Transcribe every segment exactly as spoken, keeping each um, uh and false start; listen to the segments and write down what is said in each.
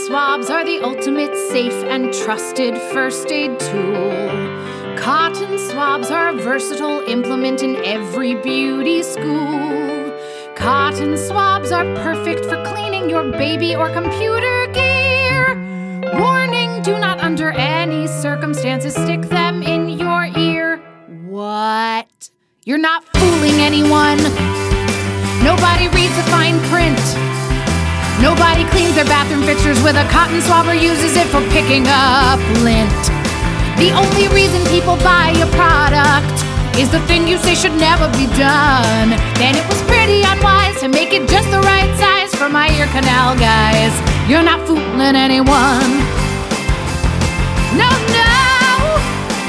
swabs are the ultimate safe and trusted first aid tool. Cotton swabs are a versatile implement in every beauty school. Cotton swabs are perfect for cleaning your baby or computer gear. Warning, do not under any circumstances stick them in your ear. What? You're not fooling anyone. Nobody reads the fine print. Nobody cleans their bathroom fixtures with a cotton swab or uses it for picking up lint. The only reason people buy a product is the thing you say should never be done. Then it was pretty unwise to make it just the right size for my ear canal, guys. You're not fooling anyone. No, no!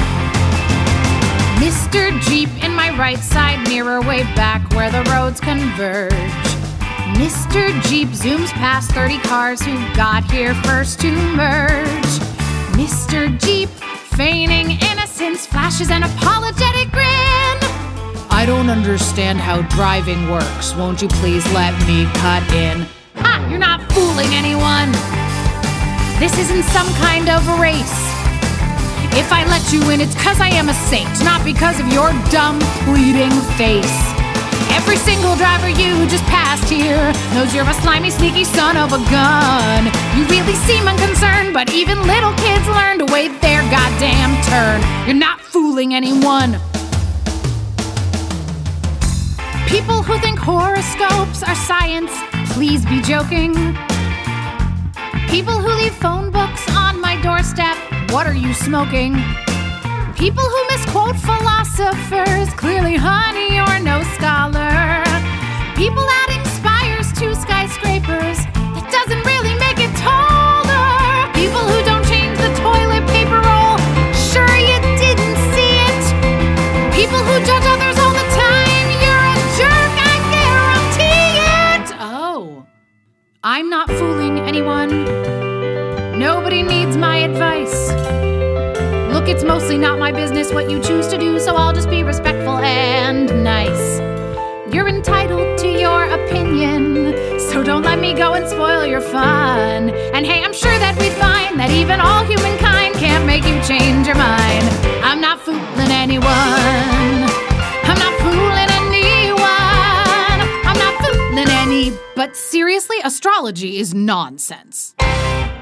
Mister Jeep in my right side mirror way back where the roads converge. Mister Jeep zooms past thirty cars who got here first to merge. Mister Jeep, feigning innocence, flashes an apologetic grin. I don't understand how driving works. Won't you please let me cut in? Ha! You're not fooling anyone. This isn't some kind of race. If I let you in, it's 'cause I am a saint, not because of your dumb, pleading face. Every single driver you just passed here knows you're a slimy, sneaky son of a gun. You really seem unconcerned, but even little kids learn to wait their goddamn turn. You're not fooling anyone. People who think horoscopes are science, please be joking. People who leave phone books on my doorstep, what are you smoking? People who misquote philosophers, clearly honey, you're no scholar. People adding spires to skyscrapers, that doesn't really make it taller. People who don't change the toilet paper roll, sure you didn't see it. People who judge others all the time, you're a jerk, I guarantee it. Oh, I'm not fooling anyone. Nobody needs my advice. Look, it's mostly not my business what you choose to do, so I'll just be respectful and nice. You're entitled to your opinion, so don't let me go and spoil your fun. And hey, I'm sure that we'd find that even all humankind can't make you change your mind. I'm not fooling anyone. I'm not fooling anyone. I'm not fooling any... But seriously, astrology is nonsense.